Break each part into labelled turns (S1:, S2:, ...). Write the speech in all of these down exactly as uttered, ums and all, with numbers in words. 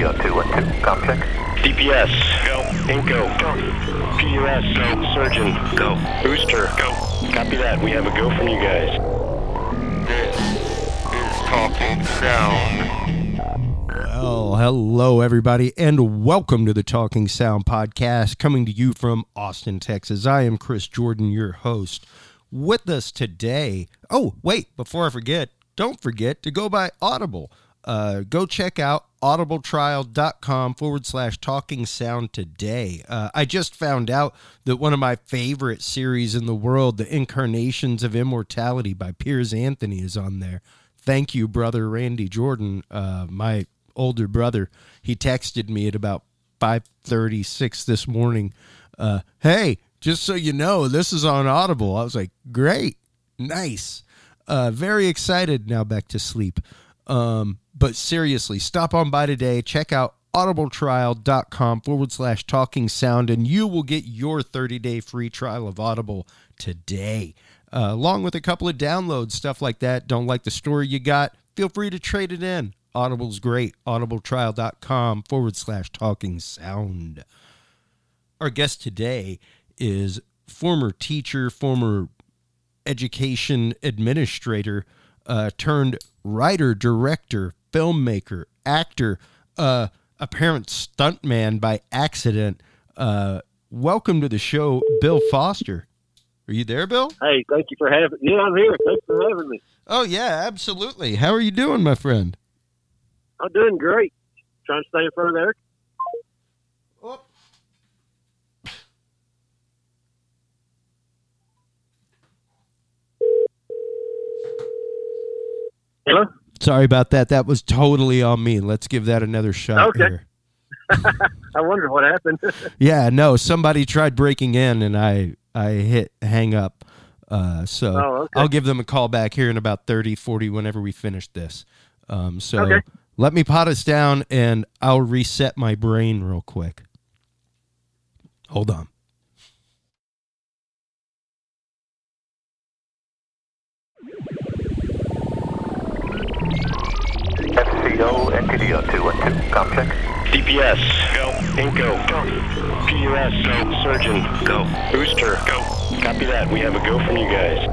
S1: Indio two one two, com check.
S2: D P S, go. Inco, go. P U S, go. Surgeon, go. Booster, go. Copy that. We have a go from you guys.
S3: This is Talking Sound.
S4: Well, hello, everybody, and welcome to the Talking Sound podcast, coming to you from Austin, Texas. I am Chris Jordan, your host. With us today, oh, wait, before I forget, don't forget to go buy Audible. Uh, go check out audibletrial.com forward slash talking sound today. Uh, I just found out that one of my favorite series in the world, The Incarnations of Immortality by Piers Anthony, is on there. Thank you, brother Randy Jordan, uh, my older brother. He texted me at about five thirty-six this morning. Uh, hey, just so you know, this is on Audible. I was like, great, nice. Uh, very excited. Now back to sleep. Um, but seriously, stop on by today. Check out audibletrial.com forward slash talking sound, and you will get your thirty-day free trial of Audible today, uh, along with a couple of downloads, stuff like that. Don't like the story you got? Feel free to trade it in. Audible's great. audibletrial.com forward slash talking sound. Our guest today is former teacher, former education administrator, uh, turned writer, director, filmmaker, actor, uh, apparent stuntman by accident. Uh, welcome to the show, Bill Foster. Are you there, Bill?
S5: Hey, thank you for having me. Yeah, I'm here. Thanks for having me.
S4: Oh, yeah, absolutely. How are you doing, my friend?
S5: I'm doing great. Trying to stay in front of there.
S4: Oh.
S5: Hello?
S4: Sorry about that. That was totally on me. Let's give that another shot
S5: Okay.
S4: here.
S5: I wondered what happened.
S4: Yeah, no, somebody tried breaking in, and I, I hit hang up. Uh, so
S5: Oh, okay.
S4: I'll give them a call back here in about thirty, forty, whenever we finish this. Um, so
S5: Okay.
S4: let me pot us down, and I'll reset my brain real quick. Hold on.
S1: F C O Indio two one two, com check.
S2: D P S, go. Inco, go. P U S, go. Surgeon, go. Booster, go. Copy that. We have a go from you guys.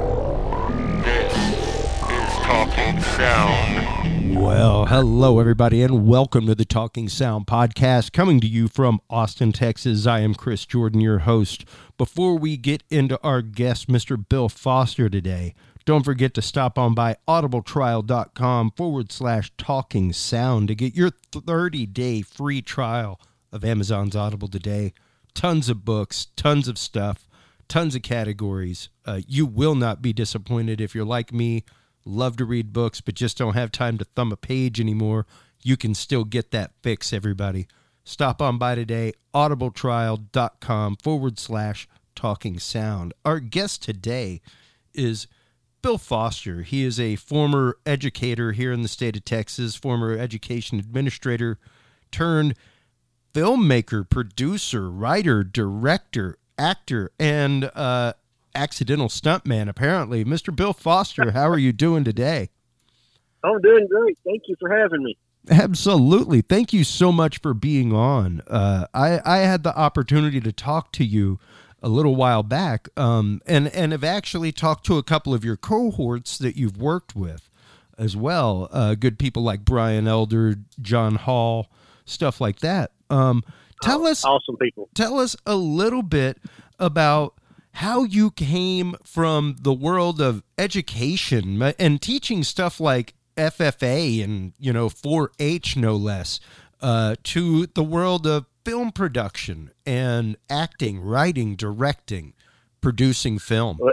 S3: This is Talking Sound.
S4: Well, hello, everybody, and welcome to the Talking Sound podcast, coming to you from Austin, Texas. I am Chris Jordan, your host. Before we get into our guest, Mister Bill Foster, today, don't forget to stop on by audibletrial.com forward slash talking sound to get your thirty-day free trial of Amazon's Audible today. Tons of books, tons of stuff, tons of categories. Uh, you will not be disappointed if you're like me. Love to read books, but just don't have time to thumb a page anymore. You can still get that fix, everybody. Stop on by today, audibletrial.com forward slash talking sound. Our guest today is Bill Foster. He is a former educator here in the state of Texas, former education administrator turned filmmaker, producer, writer, director, actor, and uh, accidental stuntman, apparently. Mister Bill Foster, how are you doing today?
S5: I'm doing great. Thank you for having me.
S4: Absolutely. Thank you so much for being on. Uh, I, I had the opportunity to talk to you a little while back, um, and, and have actually talked to a couple of your cohorts that you've worked with as well. Uh, good people like Brian Elder, John Hall, stuff like that. Um, tell
S5: Oh,
S4: us,
S5: awesome people.
S4: tell us a little bit about how you came from the world of education and teaching stuff like F F A and, you know, four H no less, uh, to the world of film production and acting, writing, directing, producing film.
S5: Well,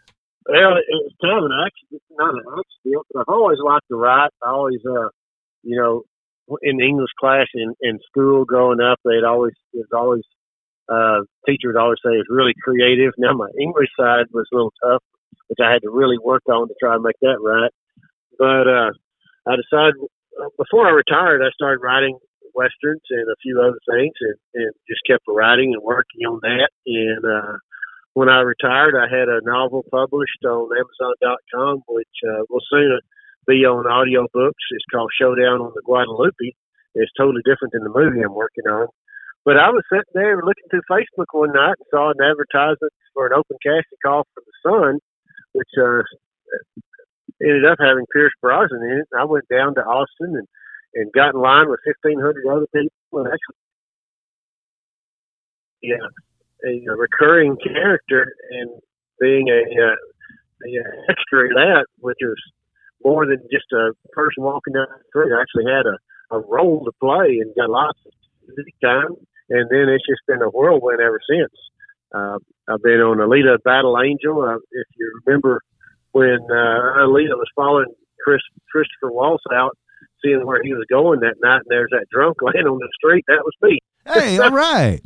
S5: it was kind of an accident, not an accident, but I've always liked to write. I always, uh, you know, in English class in, in school growing up, they'd always, it was always, uh, teacher would always say it was really creative. Now my English side was a little tough, which I had to really work on to try and make that right. But, uh, I decided before I retired, I started writing Westerns and a few other things and, and just kept writing and working on that. And, uh, when I retired, I had a novel published on Amazon dot com, which, uh, will soon be on audiobooks. It's called Showdown on the Guadalupe. It's totally different than the movie I'm working on. But I was sitting there looking through Facebook one night and saw an advertisement for an open casting call for The Sun, which uh, ended up having Pierce Brosnan in it. I went down to Austin and, and got in line with fifteen hundred other people. And actually, yeah, a, a recurring character and being a, a, a extra in that, which is more than just a person walking down the street. I actually had a, a role to play and got lots of time. And then it's just been a whirlwind ever since. Uh, I've been on Alita Battle Angel. Uh, if you remember when uh, Alita was following Chris Christopher Waltz out, seeing where he was going that night, and there's that drunk laying on the street. That was me.
S4: Hey, all right.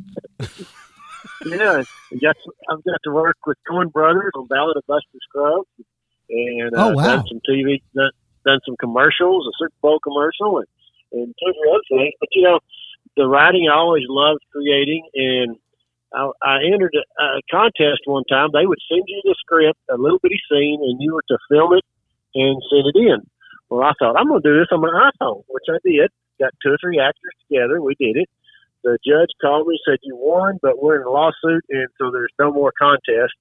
S5: Yeah, I got to, I've got to work with Coen Brothers on Ballad of Buster Scruggs, and uh,
S4: oh, wow.
S5: done some T V, done, done some commercials, a Super Bowl commercial, and and two or other things. But you know, the writing I always loved creating, and I, I entered a, a contest one time. They would send you the script, a little bitty scene, and you were to film it and send it in. Well, I thought, I'm going to do this on my iPhone, which I did. Got two or three actors together. We did it. The judge called me, said, you won, but we're in a lawsuit, and so there's no more contest.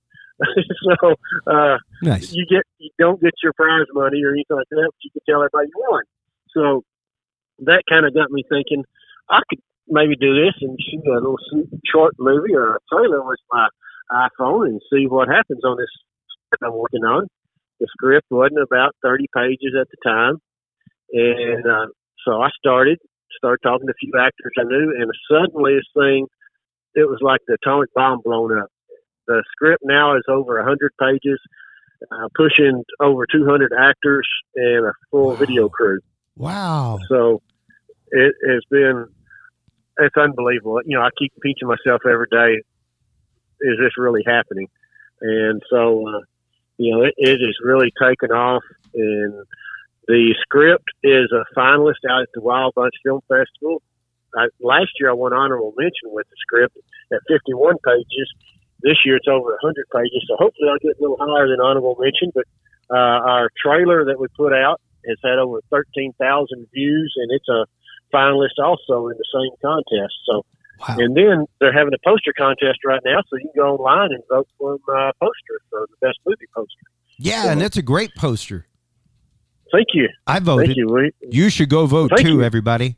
S5: so uh,
S4: nice.
S5: you get you don't get your prize money or anything like that, but you can tell everybody you won. So that kind of got me thinking, I could maybe do this and shoot a little short movie or a trailer with my iPhone and see what happens on this script I'm working on. The script wasn't about thirty pages at the time. And uh, so I started, started talking to a few actors I knew, and suddenly this thing, it was like the atomic bomb blown up. The script now is over one hundred pages, uh, pushing over two hundred actors and a full wow. video crew.
S4: Wow.
S5: So it has been, it's unbelievable. You know, I keep pinching myself every day. Is this really happening? And so, uh, you know, it, it has really taken off. And the script is a finalist out at the Wild Bunch Film Festival. I, last year I won honorable mention with the script at fifty-one pages. This year it's over one hundred pages. So hopefully I'll get a little higher than honorable mention. But uh, our trailer that we put out has had over thirteen thousand views, and it's a finalist also in the same contest. So, wow. And then they're having a poster contest right now, so you can go online and vote for a uh, poster for the best movie poster.
S4: Yeah,
S5: so,
S4: and it's a great poster.
S5: Thank you.
S4: I voted.
S5: Thank you. We,
S4: you should go vote
S5: thank
S4: too,
S5: you.
S4: everybody.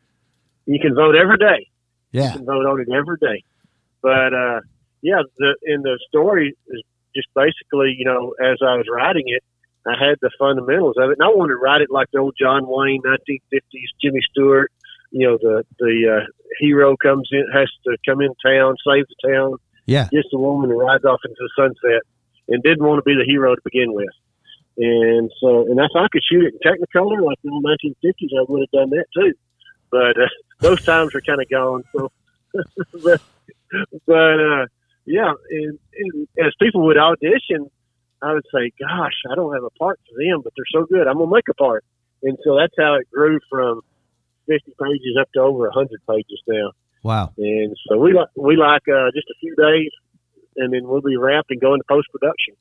S5: You can vote every day.
S4: Yeah.
S5: You can vote on it every day. But, uh, yeah, the, in the story is just basically, you know, as I was writing it, I had the fundamentals of it, and I wanted to write it like the old John Wayne, nineteen fifties, Jimmy Stewart. You know, the the uh, hero comes in, has to come in town, save the town,
S4: yeah,
S5: gets the woman and rides off into the sunset, and didn't want to be the hero to begin with. And so, and if I could shoot it in Technicolor like the old nineteen fifties, I would have done that too. But uh, those times are kind of gone. So, but, but uh, yeah, and, and as people would audition, I would say, gosh, I don't have a part for them, but they're so good. I'm going to make a part. And so that's how it grew from fifty pages up to over one hundred pages now.
S4: Wow.
S5: And so we like, we like uh, just a few days, and then we'll be wrapped and go into post-production.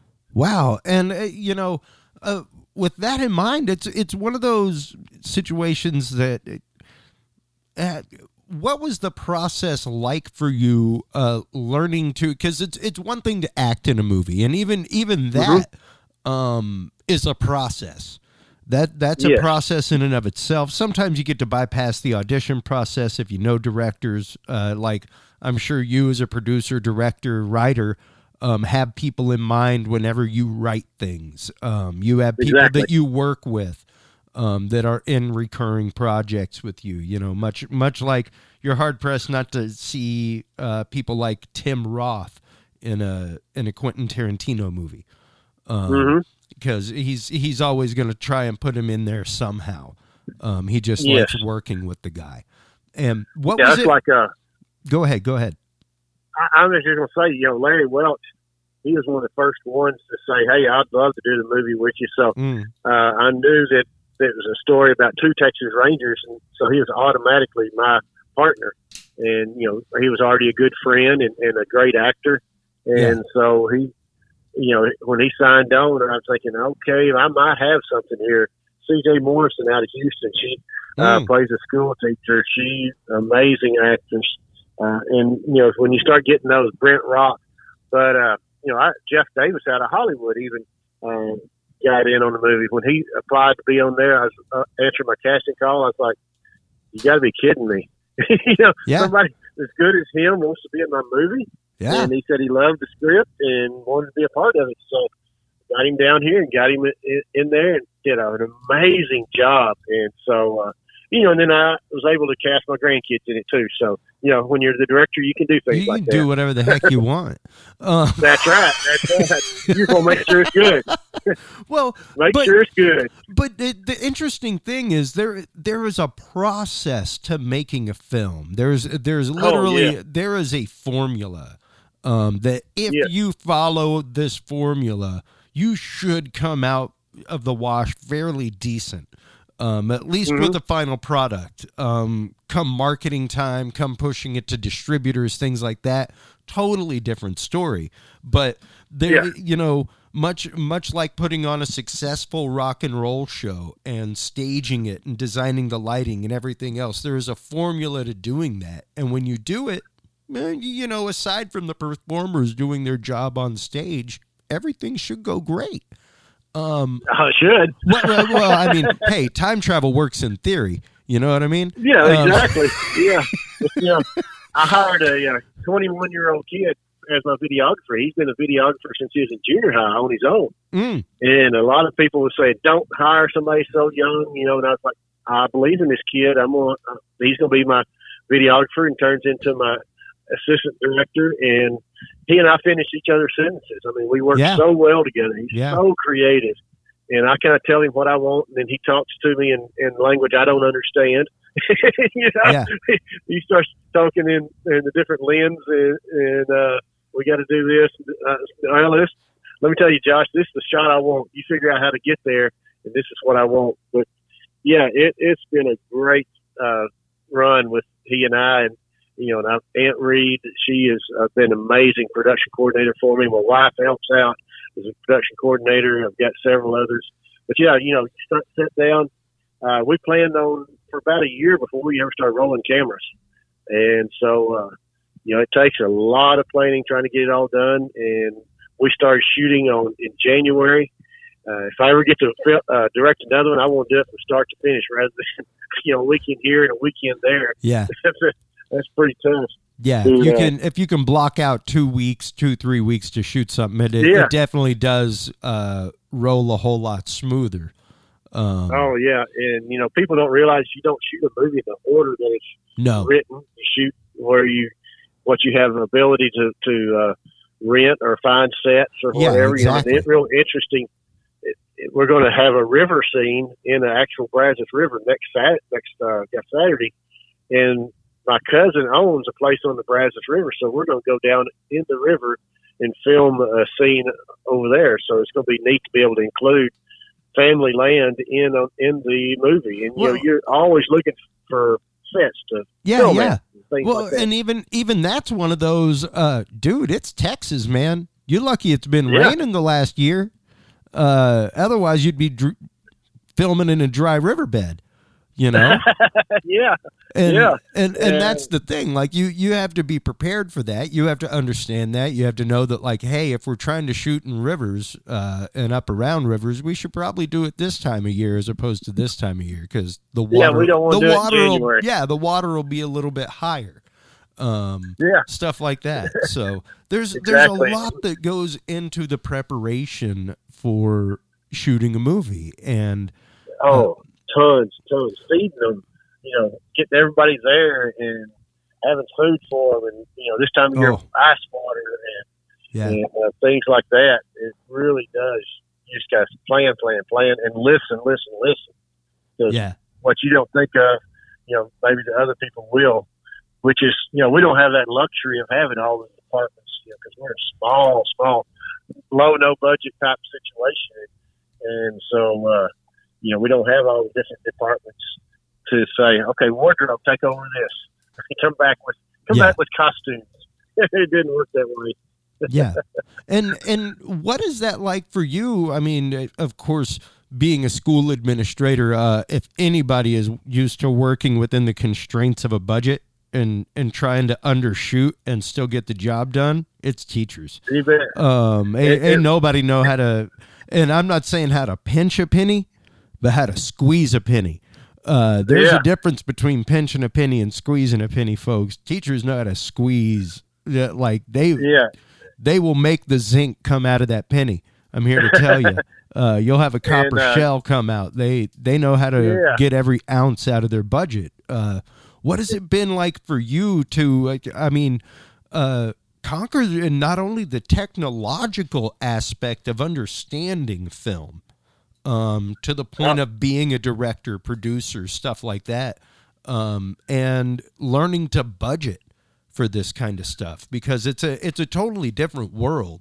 S4: Wow. And, uh, you know, uh, with that in mind, it's it's one of those situations that uh, what was the process like for you uh, learning to, because it's it's one thing to act in a movie, and even even that mm-hmm. um, is a process. That that's
S5: yes.
S4: a process in and of itself. Sometimes you get to bypass the audition process if you know directors. Uh, like I'm sure you, as a producer, director, writer, um, have people in mind whenever you write things. Um, you have people
S5: exactly.
S4: that you work with. Um, that are in recurring projects with you, you know, much much like you're hard pressed not to see uh, people like Tim Roth in a in a Quentin Tarantino movie, um, mm-hmm. because he's he's always going to try and put him in there somehow. Um, he just
S5: yes.
S4: likes working with the guy. And what
S5: yeah,
S4: was
S5: that's
S4: it?
S5: Like a,
S4: go ahead, go ahead.
S5: I, I'm just going to say, you know, Larry Welch, he was one of the first ones to say, "Hey, I'd love to do the movie with you." So
S4: Mm.
S5: uh, I knew that. It was a story about two Texas Rangers, and so he was automatically my partner. And, you know, he was already a good friend and, and a great actor. And yeah. so he, you know, when he signed on, I was thinking, okay, I might have something here. C J Morrison out of Houston, she uh,
S4: Mm.
S5: plays a school teacher. She's an amazing actress. Uh, and, you know, when you start getting those, Brent Rock, but, uh, you know, I, Jeff Davis out of Hollywood even uh, got in on the movie. When he applied to be on there, I was uh, answering my casting call. I was like, you got to be kidding me. you know,
S4: Yeah.
S5: somebody as good as him wants to be in my movie.
S4: Yeah.
S5: And he said he loved the script and wanted to be a part of it. So got him down here and got him in, in there and did an amazing job. And so, uh, you know, and then I was able to cast my grandkids in it too. So, you know, when you're the director, you can do things
S4: You
S5: like
S4: can
S5: that.
S4: do whatever the heck you want. Uh,
S5: That's right. That's right. You just want to make sure it's good.
S4: well,
S5: Make
S4: but,
S5: sure it's good.
S4: But the, the interesting thing is there there is a process to making a film. There's there's literally
S5: Oh, yeah.
S4: there is a formula um, that if
S5: Yeah.
S4: you follow this formula, you should come out of the wash fairly decent. Um, at least
S5: Mm-hmm.
S4: with the final product. Um, come marketing time, come pushing it to distributors, things like that. Totally different story. But there,
S5: Yeah.
S4: you know, much much like putting on a successful rock and roll show and staging it and designing the lighting and everything else, there is a formula to doing that. And when you do it, eh, you know, aside from the performers doing their job on stage, everything should go great. Um,
S5: I should.
S4: well, well, well, I mean, hey, time travel works in theory. You know what I mean?
S5: Yeah,
S4: Um,
S5: exactly. yeah. You know, I hired a uh, twenty-one-year-old kid as my videographer. He's been a videographer since he was in junior high on his own.
S4: Mm,
S5: And a lot of people would say, don't hire somebody so young, you know, and I was like, I believe in this kid. I'm going uh, he's going to be my videographer, and turns into my assistant director. And he and I finished each other's sentences. I mean, we work
S4: Yeah.
S5: so well together. He's
S4: Yeah.
S5: so creative. And I kind of tell him what I want, and then he talks to me in, in language I don't understand. you know,
S4: Yeah.
S5: he starts talking in, in the different lens, and, and uh, we got to do this. Uh, well, this, let me tell you, Josh, this is the shot I want. You figure out how to get there, and this is what I want. But yeah, it, it's been a great uh, run with he and I, and you know, and I've, Aunt Reed, she has uh, been an amazing production coordinator for me. My wife helps out as a production coordinator. I've got several others. But yeah, you know, you start to sit down. Uh, we planned on for about a year before we ever started rolling cameras. And so, uh, you know, it takes a lot of planning trying to get it all done. And we started shooting on in January. Uh, if I ever get to uh, direct another one, I want to do it from start to finish rather than, you know, a weekend here and a weekend there.
S4: yeah.
S5: That's pretty tough.
S4: Yeah.
S5: to,
S4: You
S5: uh,
S4: can, if you can block out two weeks, two, three weeks to shoot something, it, it,
S5: Yeah.
S4: it definitely does uh, roll a whole lot smoother. Um,
S5: Oh yeah, and you know, people don't realize you don't shoot a movie in the order that it's
S4: no.
S5: written. You shoot where you what you have an ability to to uh, rent or find sets or
S4: Yeah,
S5: whatever.
S4: exactly.
S5: You know, it's real interesting. It, it, we're going to have a river scene in the actual Brazos River next Sat next uh, Saturday, and my cousin owns a place on the Brazos River, so we're going to go down in the river and film a scene over there. So it's going to be neat to be able to include family land in uh, in the movie, and you
S4: Well-
S5: know you're always looking for sets to
S4: Yeah,
S5: film
S4: yeah.
S5: at and things
S4: Well,
S5: like that.
S4: and even even that's one of those, uh, dude. It's Texas, man. You're lucky it's been
S5: Yeah.
S4: raining the last year. Uh, otherwise, you'd be dr- filming in a dry riverbed. You know,
S5: yeah,
S4: and
S5: Yeah.
S4: and and
S5: Yeah.
S4: that's the thing. Like you, you have to be prepared for that. You have to understand that. You have to know that, like, hey, if we're trying to shoot in rivers uh, and up around rivers, we should probably do it this time of year as opposed to this time of year because the water,
S5: Yeah, we don't wanna
S4: the
S5: do it in
S4: water, will,
S5: January.
S4: yeah, the water will be a little bit higher. Um,
S5: yeah,
S4: stuff like that. So there's
S5: Exactly.
S4: there's a lot that goes into the preparation for shooting a movie, and
S5: oh, tons, tons. Feeding them, you know, getting everybody there and having food for them, and you know, this time of year,
S4: Oh.
S5: ice water and,
S4: yeah,
S5: and uh, things like that. It really does. You just got to plan, plan, plan, and listen, listen, listen. 'Cause
S4: yeah,
S5: what you don't think of, you know, maybe the other people will, which is, you know, we don't have that luxury of having all the departments, you know, because we're a small, small, low, no budget type situation. And so, uh, you know, we don't have all the different departments to say, okay, wardrobe, take over this. come back with, come
S4: Yeah.
S5: back with costumes. It didn't work that way.
S4: yeah. And and what is that like for you? I mean, of course, being a school administrator, uh, if anybody is used to working within the constraints of a budget and, and trying to undershoot and still get the job done, it's teachers.
S5: You bet.
S4: Um, ain't,
S5: It-
S4: ain't
S5: it-
S4: nobody know how to, and I'm not saying how to pinch a penny, but how to squeeze a penny. Uh, there's
S5: Yeah.
S4: a difference between pinching a penny and squeezing a penny, folks. Teachers know how to squeeze. Yeah, like they,
S5: Yeah.
S4: they will make the zinc come out of that penny. I'm here to tell you. Uh, you'll have a copper
S5: And, uh,
S4: shell come out. They they know how to
S5: Yeah.
S4: get every ounce out of their budget. Uh, what has it been like for you to? Like, I mean, uh, conquer and not only the technological aspect of understanding film, um, to the point of being a director, producer, stuff like that, um, and learning to budget for this kind of stuff, because it's a it's a totally different world.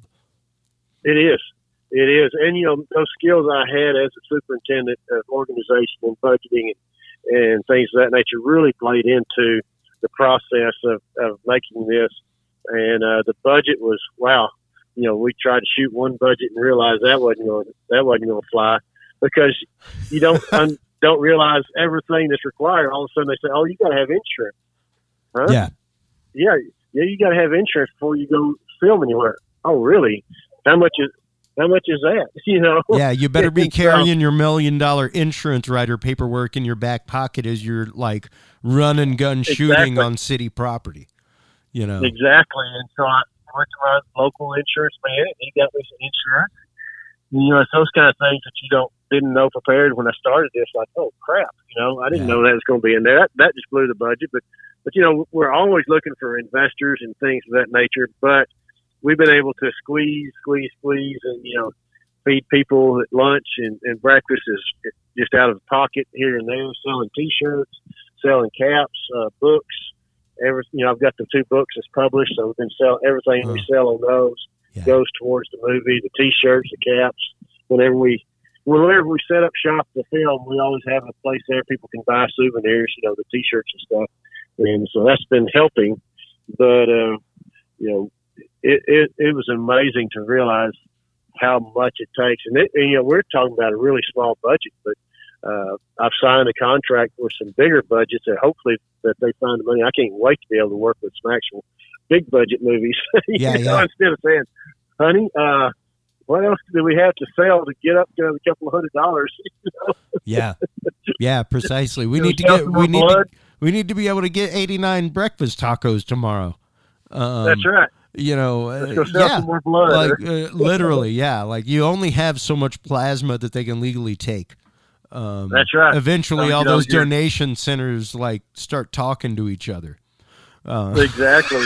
S5: It is. It is. And, you know, those skills I had as a superintendent of organization and budgeting and, and things of that nature really played into the process of, of making this. And uh, the budget was, wow, you know, we tried to shoot one budget and realized that wasn't going that wasn't going to fly, because you don't un, don't realize everything that's required. All of a sudden they say, oh, you got to have insurance. Huh?
S4: Yeah.
S5: Yeah. Yeah. You got to have insurance before you go film anywhere. Oh, really? How much is, How much is that? You know.
S4: Yeah, you better be
S5: So-
S4: carrying your million dollar insurance rider paperwork in your back pocket as you're like run and gun shooting
S5: Exactly.
S4: on city property. You know.
S5: Exactly. And so I went to my local insurance man, and he got me some insurance. You know, it's those kind of things that you don't didn't know prepared when I started this. Like, oh crap, you know, I didn't
S4: Yeah.
S5: know that was going to be in there. That, that just blew the budget. But, but you know, we're always looking for investors and things of that nature. But we've been able to squeeze, squeeze, squeeze, and you know, feed people at lunch and, and breakfast is just out of pocket here and there. Selling T-shirts, selling caps, uh, books. Every, you know, I've got the two books that's published, so we've been selling everything we
S4: Huh.
S5: sell on those
S4: Yeah.
S5: goes towards the movie. The T-shirts, the caps. Whenever we, whenever we set up shop to film, we always have a place there people can buy souvenirs, you know, the T-shirts and stuff. And so that's been helping. But uh, you know, it, it it was amazing to realize how much it takes. And, it, and you know, we're talking about a really small budget, but uh, I've signed a contract with some bigger budgets that hopefully that they find the money. I can't wait to be able to work with some actual big budget movies. you
S4: Yeah,
S5: know,
S4: yeah.
S5: Instead of saying, honey, uh, what else do we have to sell to get up to a couple of hundred dollars? You know?
S4: Yeah. Yeah, precisely. We
S5: You know,
S4: need to
S5: sell
S4: get
S5: some
S4: we
S5: more
S4: need to,
S5: blood.
S4: we need to be able to get eighty-nine breakfast tacos tomorrow. Um,
S5: That's right.
S4: You know, uh,
S5: Let's go sell
S4: yeah.
S5: some more blood.
S4: Like uh, literally, yeah. Like you only have so much plasma that they can legally take. Um,
S5: That's right.
S4: Eventually,
S5: So,
S4: all
S5: you know,
S4: those
S5: you're-
S4: donation centers like start talking to each other. Uh,
S5: Exactly.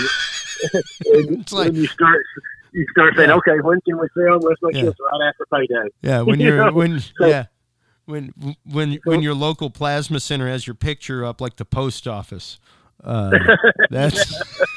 S5: and,
S4: It's like-
S5: when you start, you start saying,
S4: Yeah.
S5: okay, when can we sell? Let's make
S4: Yeah.
S5: sure it's right after payday.
S4: yeah, when
S5: You
S4: you're
S5: know?
S4: when
S5: So-
S4: yeah. When when when your local plasma center has your picture up like the post office, uh, that's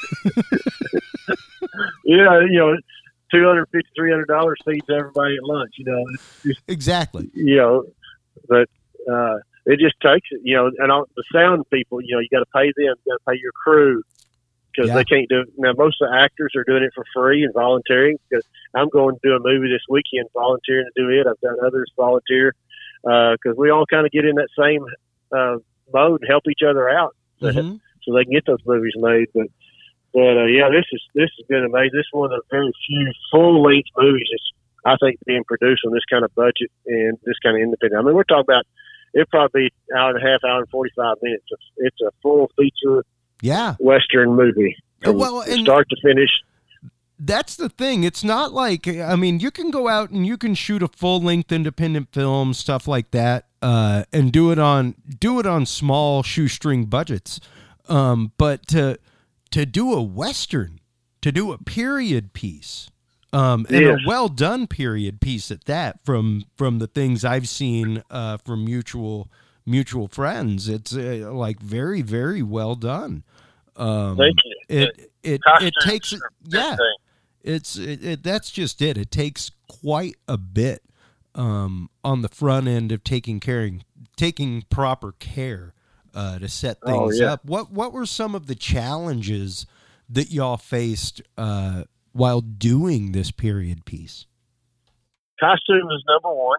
S5: Yeah, you know, two hundred fifty, three hundred dollars feeds everybody at lunch. You know, it's just,
S4: exactly.
S5: you know, but uh, it just takes it. You know, and all, the sound people, you know, you got to pay them, you got to pay your crew because
S4: Yeah.
S5: they can't do. Now, most of the actors are doing it for free and volunteering. Because I'm going to do a movie this weekend, volunteering to do it. I've got others volunteer because we all kind of get in that same uh, mode and help each other out. So,
S4: Mhm.
S5: so they can get those movies made. But but uh, yeah, this is this has been amazing. This is one of the very few full length movies that's I think being produced on this kind of budget and this kind of independent. I mean, we're talking about it'd probably be an hour and a half, hour and forty five minutes. It's, it's a full feature
S4: Yeah.
S5: Western movie,
S4: Uh,
S5: from
S4: well, and-
S5: start to finish.
S4: That's the thing. It's not like, I mean, you can go out and you can shoot a full length independent film, stuff like that, uh, and do it on do it on small shoestring budgets. Um, but to to do a Western, to do a period piece, um, and
S5: Yes.
S4: a well done period piece at that, from from the things I've seen uh, from mutual mutual friends, it's uh, like very very well done. Um,
S5: Thank you.
S4: It it it
S5: Costumes
S4: takes
S5: are a big
S4: yeah.
S5: thing.
S4: It's it, it, that's just it. It takes quite a bit um, on the front end of taking care, taking proper care uh, to set
S5: Oh,
S4: things
S5: yeah.
S4: up. What what were some of the challenges that y'all faced uh, while doing this period piece?
S5: Costume is number one.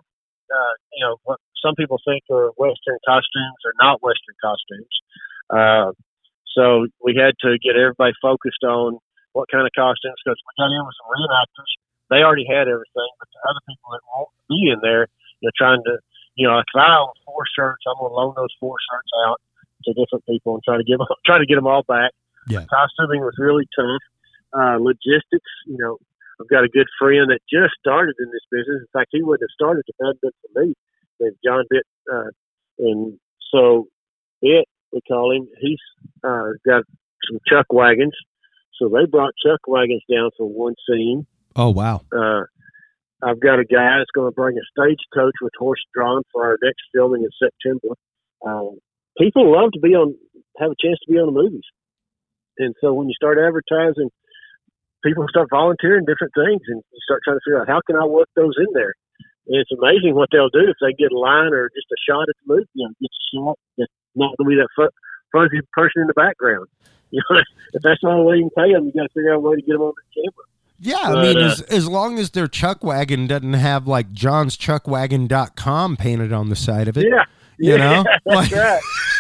S5: uh, you know, what some people think are Western costumes are not Western costumes. Uh, so we had to get everybody focused on what kind of costumes, because we got in with some reenactors. They already had everything, but the other people that won't be in there, they're trying to, you know, if I own four shirts, I'm going to loan those four shirts out to different people and try to give them, try to get them all back.
S4: Yeah.
S5: Costuming was really tough. Uh, logistics, you know, I've got a good friend that just started in this business. In fact, he wouldn't have started if it hadn't been for me. Named John Bitt, uh, and so Bitt, we call him. He's uh, got some chuck wagons. So they brought chuck wagons down for one scene.
S4: Oh, wow.
S5: Uh, I've got a guy that's going to bring a stagecoach with horse drawn for our next filming in September. Um, people love to be on, have a chance to be on the movies. And so when you start advertising, people start volunteering different things, and you start trying to figure out, how can I work those in there? And it's amazing what they'll do if they get a line or just a shot at the movie. You know, get a shot that's not going to be that fu- fuzzy person in the background. You know, if that's the only way you can pay them, you got to figure out a way to get them on the camera.
S4: Yeah, I
S5: But,
S4: mean,
S5: uh,
S4: as, as long as their chuck wagon doesn't have, like, johns chuck wagon dot com painted on the side of it.
S5: Yeah.
S4: You
S5: yeah,
S4: know?
S5: That's
S4: Like-
S5: right.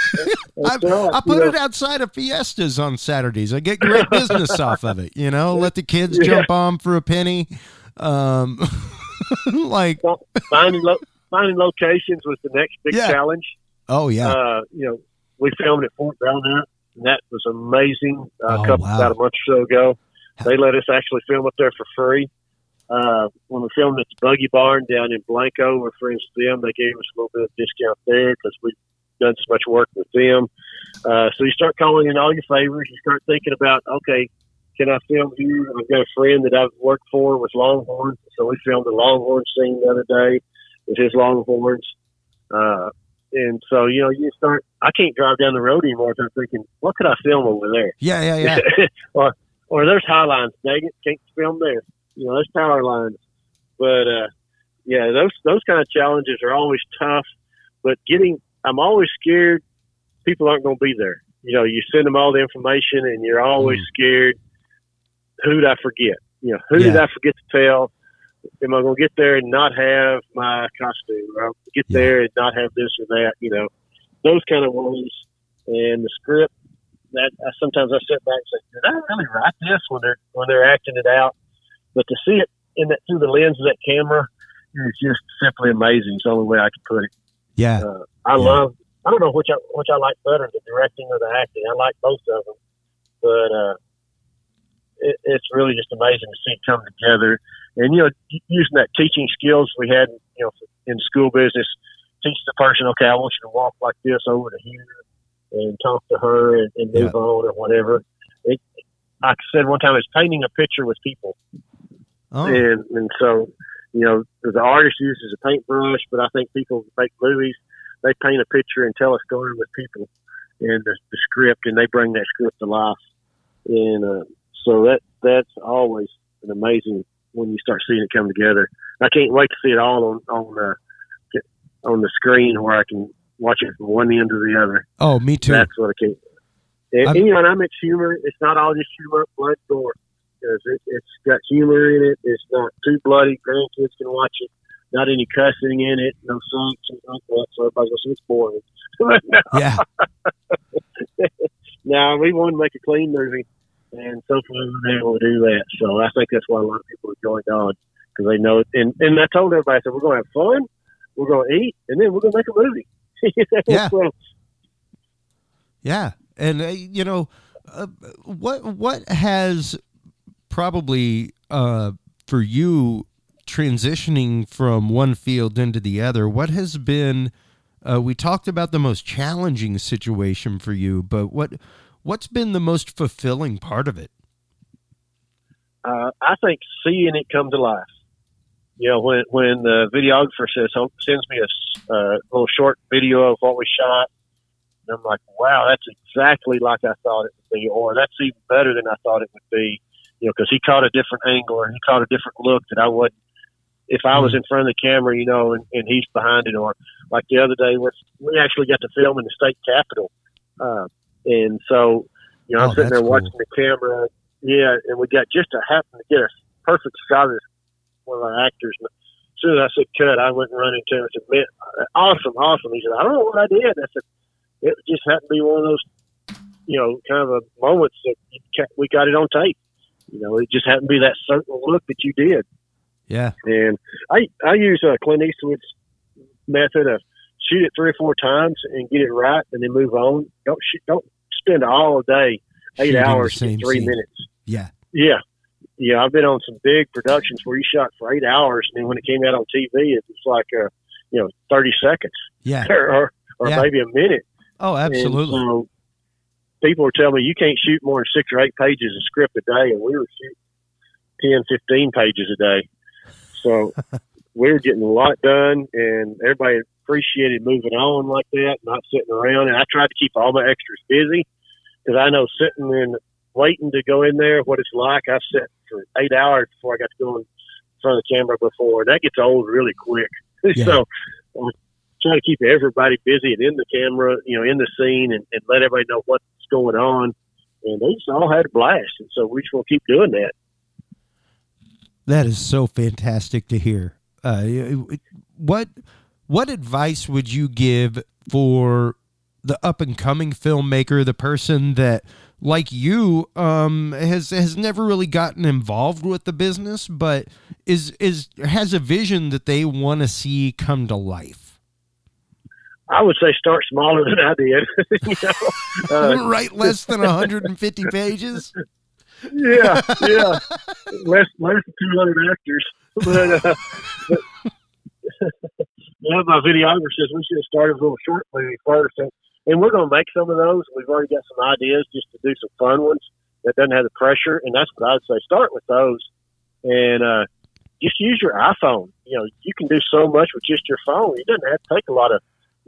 S4: I,
S5: That's right.
S4: I put
S5: You
S4: it
S5: know,
S4: outside of Fiestas on Saturdays. I get great business off of it. You know, let the kids
S5: Yeah.
S4: jump on for a penny. Um, like,
S5: finding, lo- finding locations was the next big
S4: Yeah.
S5: challenge.
S4: oh, yeah.
S5: Uh, you know, we filmed at Fort Belknap, and that was amazing. Uh,
S4: Oh,
S5: a couple
S4: wow.
S5: about a month or so ago, they let us actually film up there for free. Uh, when we filmed at the Buggy Barn down in Blanco, we're friends with them. They gave us a little bit of discount there because we've done so much work with them. Uh, so you start calling in all your favors. You start thinking about, okay, can I film here? I've got a friend that I've worked for with Longhorn, so we filmed a Longhorn scene the other day with his Longhorns. Uh, and so, you know, you start, I can't drive down the road anymore without thinking, what could I film over there?
S4: yeah, yeah, yeah.
S5: or, or there's high lines, dang it, can't film there. You know, there's power lines. But, uh, yeah, those, those kind of challenges are always tough, but getting, I'm always scared people aren't going to be there. You know, you send them all the information and you're always
S4: Mm.
S5: scared, who did I forget? You know, who
S4: Yeah.
S5: did I forget to tell? Am I going to get there and not have my costume? Or I'll get
S4: Yeah.
S5: there and not have this or that, you know, those kind of worries. And the script, that I, sometimes I sit back and say, did I really write this when they're, when they're acting it out? But to see it in that, through the lens of that camera is just simply amazing. It's the only way I can put it.
S4: Yeah.
S5: Uh, I
S4: Yeah.
S5: love, I don't know which I, which I like better, the directing or the acting. I like both of them, but, uh, it, it's really just amazing to see it come together. And, you know, using that teaching skills we had, you know, in school business, teach the person, okay, I want you to walk like this over to here and talk to her and, and move
S4: Yeah.
S5: on or whatever. It, like I said one time, it's painting a picture with people.
S4: Oh,
S5: And, and so, you know, the artist uses a paintbrush, but I think people who make movies, they paint a picture and tell a story with people and the, the script, and they bring that script to life. And uh, so that that's always an amazing when you start seeing it come together. I can't wait to see it all on on uh, on the screen where I can watch it from one end to the other.
S4: oh, me too.
S5: That's what I can't. And,
S4: I'm-
S5: and you know, and I mix humor. It's not all just humor, blood, gore. Because it, it's got humor in it. It's not too bloody. Grandkids can watch it. Not any cussing in it. No sex and like that. So everybody's going to say it's boring. no,
S4: Yeah.
S5: no, we want to make a clean movie, and so far we've been able to do that. So I think that's why a lot of people enjoy God, because they know it. And and I told everybody, I said, we're going to have fun, we're going to eat, and then we're going to make a movie.
S4: Yeah.
S5: So,
S4: Yeah, and uh, you know, uh, what what has probably uh, for you transitioning from one field into the other? What has been? Uh, we talked about the most challenging situation for you, but what what's been the most fulfilling part of it?
S5: uh, I think seeing it come to life. You know, when when the videographer says sends me a s- uh, little short video of what we shot, and I'm like, wow, that's exactly like I thought it would be, or that's even better than I thought it would be. You know, because he caught a different angle or he caught a different look that I wouldn't. If I was in front of the camera, you know, and, and he's behind it, or like the other day, we we actually got to film in the state capitol, uh, and so you know, I'm
S4: Oh,
S5: sitting
S4: that's
S5: there watching
S4: cool.
S5: the camera, yeah, and we got just to happen to get a perfect shot of one of our actors soon as I said cut, I went and run into him and said, man, awesome, awesome. He said, I don't know what I did. I said, it just happened to be one of those, you know, kind of a moments that you ca- we got it on tape. You know, it just happened to be that certain look that you did.
S4: Yeah.
S5: And I I use uh, Clint Eastwood's method of shoot it three or four times and get it right, and then move on. Don't shoot, don't spend all day, eight
S4: Shooting
S5: hours,
S4: the
S5: in
S4: same
S5: three
S4: scene.
S5: minutes.
S4: Yeah.
S5: Yeah. Yeah, I've been on some big productions where you shot for eight hours, and then when it came out on T V, it was like, uh, you know, thirty seconds
S4: Yeah.
S5: or, or, or
S4: Yeah.
S5: maybe a minute.
S4: Oh, absolutely.
S5: And so people were telling me you can't shoot more than six or eight pages of script a day, and we were shooting ten, fifteen pages a day. So we were getting a lot done, and everybody appreciated moving on like that, not sitting around. And I tried to keep all my extras busy because I know sitting and waiting to go in there, what it's like. I've sat for eight hours before I got to go in front of the camera before. That gets old really quick.
S4: Yeah.
S5: So I'm trying to keep everybody busy and in the camera, you know, in the scene, and, and let everybody know what's going on. And they just all had a blast. And so we just want to keep doing that.
S4: That is so fantastic to hear. Uh, what what advice would you give for the up and coming filmmaker, the person that, like you, um, has has never really gotten involved with the business, but is is has a vision that they want to see come to life?
S5: I would say start smaller than I did. you know? uh,
S4: Write less than one hundred fifty pages.
S5: Yeah, yeah, less less than two hundred actors. But, uh, but one of my videographers says we should have started with a little short movie first, and, and we're going to make some of those. We've already got some ideas just to do some fun ones that doesn't have the pressure, and that's what I'd say. Start with those, and uh, just use your iPhone. You know, you can do so much with just your phone. It doesn't have to take a lot of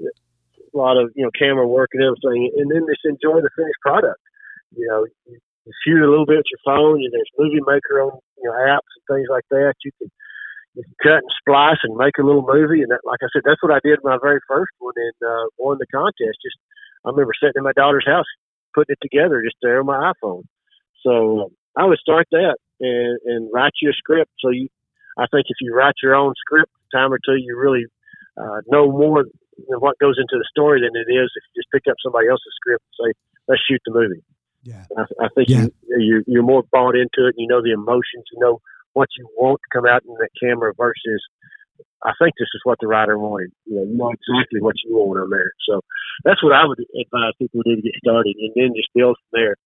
S5: a lot of you know camera work and everything, and then just enjoy the finished product. You know. You, You shoot a little bit with your phone, and there's Movie Maker on you know apps and things like that. You can you can cut and splice and make a little movie, and that, like I said, that's what I did my very first one and uh, won the contest. Just I remember sitting in my daughter's house putting it together just there on my iPhone. So um, I would start that and, and write you a script. So you, I think if you write your own script, a time or two, you really uh, know more you know, what goes into the story than it is if you just pick up somebody else's script and say, "Let's shoot the movie."
S4: Yeah,
S5: I, I think
S4: yeah.
S5: you, you're, you're more bought into it. You know the emotions. You know what you want to come out in that camera versus, I think this is what the writer wanted. You know, you know exactly what you want on there. So that's what I would advise people to do to get started, and then just build from there.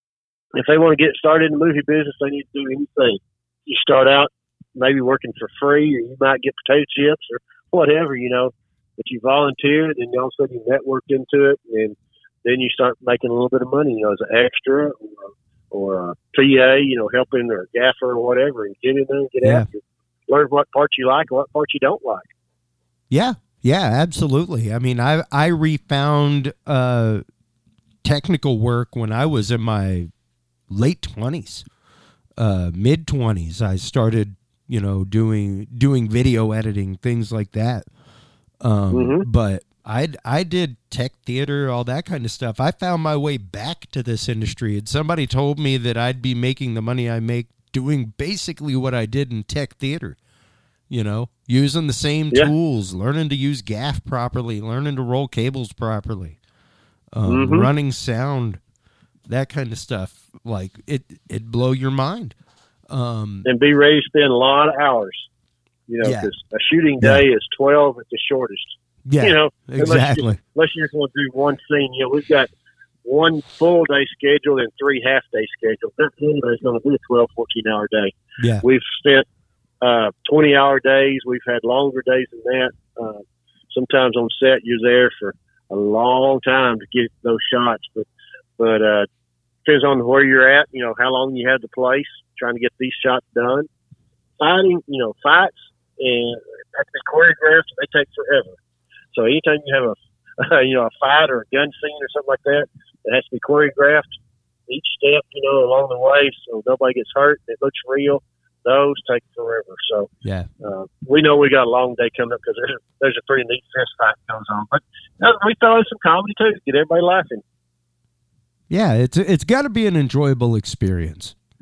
S5: If they want to get started in the movie business, they need to do anything. You start out maybe working for free, or you might get potato chips or whatever, you know, but you volunteered, and all of a sudden you networked into it, and then you start making a little bit of money, you know, as an extra or, or a P A, you know, helping or a gaffer or whatever, and get in there and get
S4: Yeah.
S5: after it. Learn what parts you like and what parts you don't like.
S4: Yeah, yeah, absolutely. I mean, I I refound uh, technical work when I was in my late twenties, uh, mid twenties. I started, you know, doing doing video editing, things like that. Um,
S5: Mm-hmm.
S4: But I I did tech theater, all that kind of stuff. I found my way back to this industry, and somebody told me that I'd be making the money I make doing basically what I did in tech theater. You know, using the same
S5: Yeah.
S4: tools, learning to use gaff properly, learning to roll cables properly, um,
S5: Mhm.
S4: running sound, that kind of stuff. Like it, it blow your mind. Um,
S5: And be ready to spend a lot of hours, you know,
S4: Yeah.
S5: because a shooting day is twelve at the shortest.
S4: yeah,
S5: You know, unless
S4: exactly.
S5: you- Unless you're going to do one scene, you know, we've got one full day scheduled and three half day scheduled. That full day is going to be a twelve, fourteen hour day.
S4: Yeah,
S5: We've spent uh, twenty hour days. We've had longer days than that. Uh, sometimes on set, you're there for a long time to get those shots, but, but, uh, depends on where you're at, you know, how long you have the place trying to get these shots done. Fighting, you know, fights and have to be choreographed. They take forever. So anytime you have a, you know, a fight or a gun scene or something like that, it has to be choreographed each step, you know, along the way, so nobody gets hurt. It looks real. Those take forever. So
S4: yeah,
S5: uh, we know we got a long day coming up because there's, there's a pretty neat fist fight that goes on. But you know, we throw in some comedy too to get everybody laughing.
S4: yeah. It's it's got to be an enjoyable experience.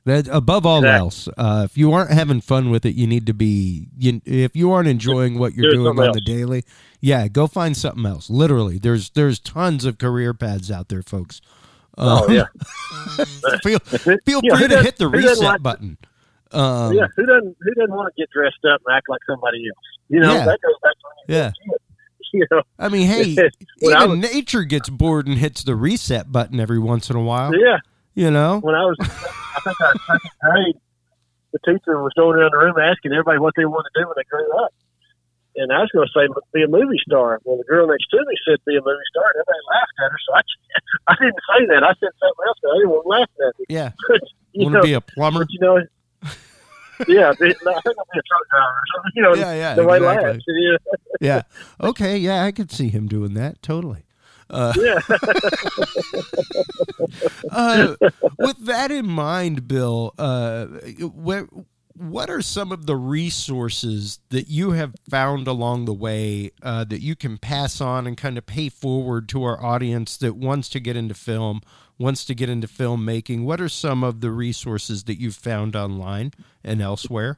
S4: That above all
S5: Exactly.
S4: else, uh, if you aren't having fun with it, you need to be. You, if you aren't enjoying what you're
S5: Do
S4: doing on
S5: something
S4: the
S5: else.
S4: daily, yeah, go find something else. Literally, there's there's tons of career paths out there, folks.
S5: Oh,
S4: Um,
S5: yeah.
S4: feel feel
S5: Yeah,
S4: free
S5: who
S4: to
S5: does-
S4: hit the
S5: who doesn't
S4: reset
S5: like-
S4: button. Um,
S5: yeah, who doesn't who doesn't want to get dressed up and act like somebody else? You know,
S4: Yeah.
S5: that goes back to when you
S4: Yeah.
S5: were a kid. You know,
S4: I mean, hey,
S5: When I
S4: even
S5: was-
S4: nature gets bored and hits the reset button every once in a while.
S5: yeah.
S4: You know,
S5: When I was, I think I was second grade, the teacher was going around the room asking everybody what they wanted to do when they grew up. And I was going to say be a movie star. Well, the girl next to me said be a movie star, and everybody laughed at her. So I, I didn't say that. I said something else, but everyone laughed at me.
S4: yeah.
S5: you
S4: Want
S5: know,
S4: to be a plumber?
S5: but, you know, yeah, it, I think I'll be a truck driver or something. You know,
S4: Yeah, yeah,
S5: the way
S4: exactly.
S5: laughs. Yeah.
S4: Yeah. Okay. Yeah, I could see him doing that. Totally. Uh,
S5: Yeah.
S4: uh, with that in mind, Bill, uh, where, what are some of the resources that you have found along the way uh, that you can pass on and kind of pay forward to our audience that wants to get into film, wants to get into filmmaking? What are some of the resources that you've found online and elsewhere?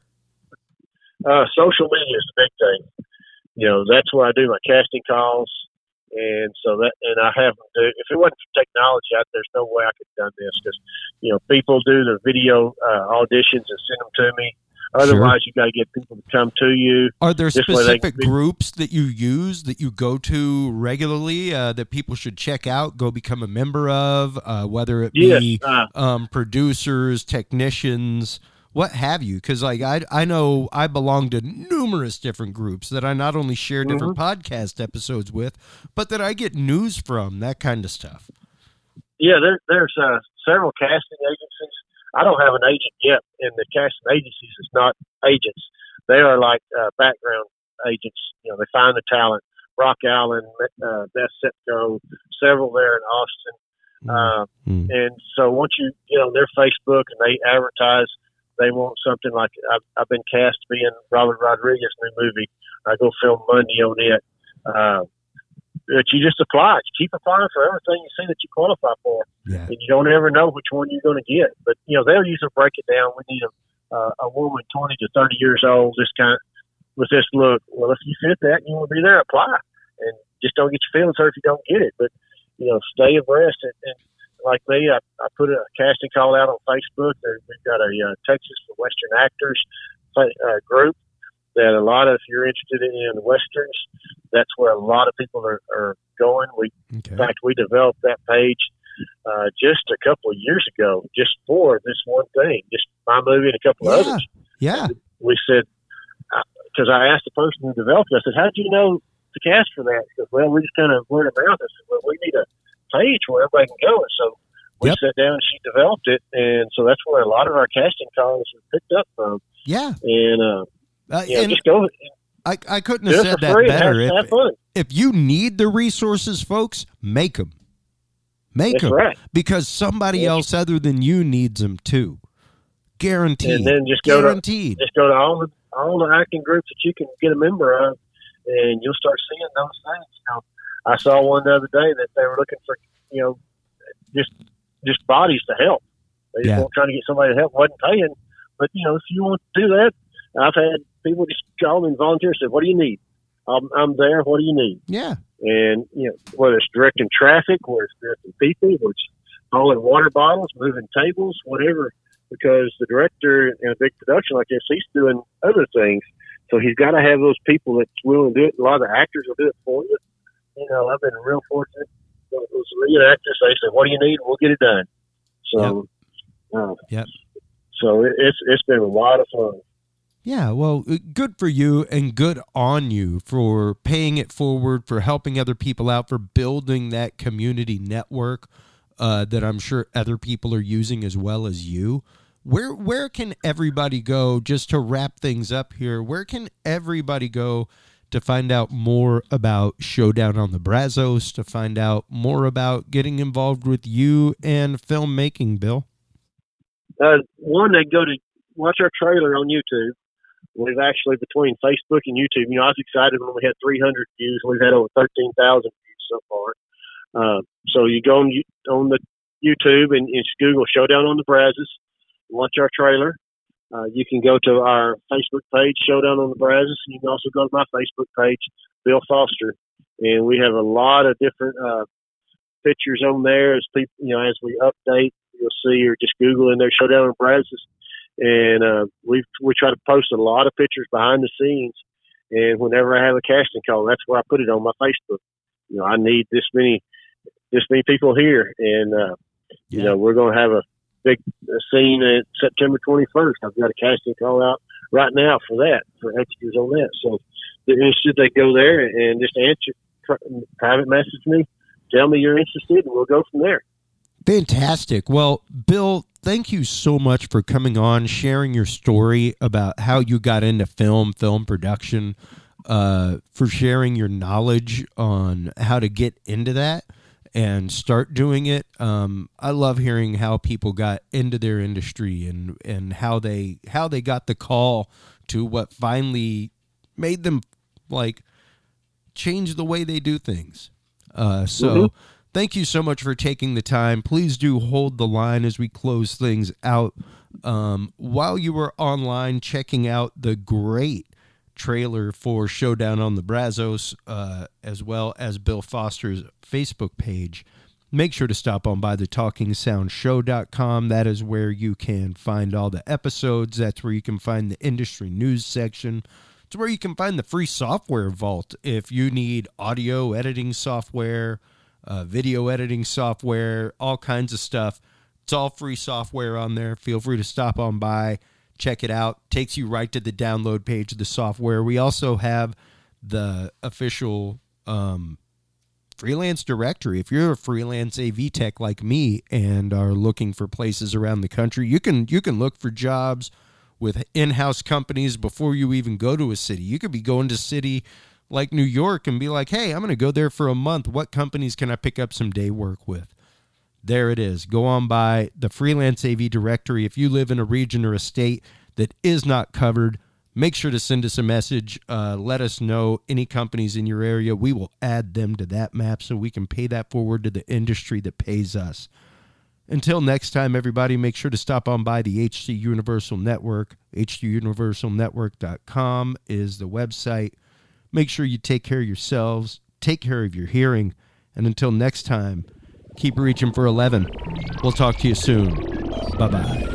S5: Uh, social media is the big thing. You know, that's where I do my casting calls. And so that, and I have them do, if it wasn't for technology, I, there's no way I could have done this because, you know, people do their video uh, auditions and send them to me. Otherwise, you got to get people to come to you.
S4: Are there
S5: This way they can
S4: specific
S5: be-
S4: groups that you use that you go to regularly uh, that people should check out, go become a member of, uh, whether it
S5: Yes.
S4: be
S5: Uh,
S4: um, producers, technicians, what have you? Because like I, I know I belong to numerous different groups that I not only share different podcast episodes with, but that I get news from, that kind of stuff.
S5: yeah, there, there's uh, several casting agencies. I don't have an agent yet, and the casting agencies is not agents. They are like uh, background agents. You know, they find the talent. Rock Allen, uh, Beth Setco, several there in Austin. Uh,
S4: Mm.
S5: And so once you get on their Facebook and they advertise, they want something like I've, I've been cast to be in Robert Rodriguez's new movie. I go film Monday on it. Uh, but you just apply. You keep applying for everything you see that you qualify for,
S4: Yeah.
S5: and you don't ever know which one you're going to get. But you know they'll usually break it down. We need a uh, a woman twenty to thirty years old, this kind of, with this look. Well, if you fit that, and you want to be there, apply, and just don't get your feelings hurt if you don't get it. But you know, stay abreast. And, and like me, I, I put a casting call out on Facebook. There, we've got a uh, Texas for Western Actors uh, group that a lot of, if you're interested in westerns, that's where a lot of people are, are going. We,
S4: Okay.
S5: in fact, we developed that page uh, just a couple of years ago, just for this one thing, just my movie and a couple of
S4: Yeah.
S5: others.
S4: Yeah.
S5: We said, because I asked the person who developed it, I said, how did you know to cast for that? He goes, well, we just kind of word of mouth. I said, well, we need a page where everybody can go. And so we
S4: Yep.
S5: sat down and she developed it. And so that's where a lot of our casting calls are picked up from.
S4: Yeah.
S5: And, uh,
S4: Uh,
S5: yeah,
S4: and
S5: just go
S4: I, I couldn't
S5: do
S4: have
S5: it
S4: said
S5: for
S4: that
S5: free and have,
S4: better. If,
S5: have fun.
S4: if you need the resources, folks, make them. Make
S5: That's
S4: them.
S5: right.
S4: Because somebody
S5: Yeah.
S4: else other than you needs them too. Guaranteed.
S5: And then just go to
S4: Guaranteed.
S5: just go to all the all the acting groups that you can get a member of, and you'll start seeing those things. You know, I saw one the other day that they were looking for, you know, just just bodies to help. They just
S4: Yeah.
S5: weren't trying to get somebody to help, wasn't paying. But you know, if you want to do that, I've had people just call me and volunteer and say, "What do you need? I'm, I'm there. What do you need?"
S4: Yeah.
S5: And you know, whether it's directing traffic, whether it's directing people, whether it's hauling water bottles, moving tables, whatever. Because the director in a big production like this, he's doing other things. So he's got to have those people that's willing to do it. A lot of the actors will do it for you. You know, I've been real fortunate. Those lead actors, they say, "What do you need? We'll get it done." So, uh,
S4: Yep.
S5: so it, it's it's been a lot of fun.
S4: Yeah, well, good for you and good on you for paying it forward, for helping other people out, for building that community network uh, that I'm sure other people are using as well as you. Where where can everybody go, just to wrap things up here, where can everybody go to find out more about Showdown on the Brazos, to find out more about getting involved with you and filmmaking, Bill?
S5: Uh, one, they go to watch our trailer on YouTube. We've actually, between Facebook and YouTube, you know, I was excited when we had three hundred views. We've had over thirteen thousand views so far. Uh, so you go on, on the YouTube and, and Google Showdown on the Brazos. launch our trailer. Uh, you can go to our Facebook page, Showdown on the Brazos, and you can also go to my Facebook page, Bill Foster. And we have a lot of different uh, pictures on there as people, you know, as we update, you'll see, or just Google in there, Showdown on the Brazos. And uh, we we try to post a lot of pictures behind the scenes. And whenever I have a casting call, that's where I put it on my Facebook. You know, I need this many, this many people here, and uh, yeah. you know, we're going to have a big scene at September twenty-first. I've got a casting call out right now for that, for extras on that. So they're interested, they go there and just answer, private message me, tell me you're interested, and we'll go from there.
S4: Fantastic. Well, Bill, thank you so much for coming on, sharing your story about how you got into film, film production, uh, for sharing your knowledge on how to get into that and start doing it. Um, I love hearing how people got into their industry and, and how they how they got the call to what finally made them like change the way they do things. Uh, so. Mm-hmm. Thank you so much for taking the time. Please do hold the line as we close things out. Um, while you were online checking out the great trailer for Showdown on the Brazos, uh, as well as Bill Foster's Facebook page, make sure to stop on by the talking sound show dot com. That is where you can find all the episodes. That's where you can find the industry news section. It's where you can find the free software vault if you need audio editing software, Uh, video editing software, all kinds of stuff. It's all free software on there. Feel free to stop on by, check it out. Takes you right to the download page of the software. We also have the official um, freelance directory. If you're a freelance A V tech like me and are looking for places around the country, you can you can look for jobs with in-house companies before you even go to a city. You could be going to city like New York and be like, hey, I'm going to go there for a month. What companies can I pick up some day work with? There it is. Go on by the freelance A V directory. If you live in a region or a state that is not covered, make sure to send us a message. Uh, let us know any companies in your area. We will add them to that map so we can pay that forward to the industry that pays us. Until next time, everybody, make sure to stop on by the H C Universal Network. H C universal network dot com is the website. Make sure you take care of yourselves, take care of your hearing, and until next time, keep reaching for eleven. We'll talk to you soon. Bye-bye.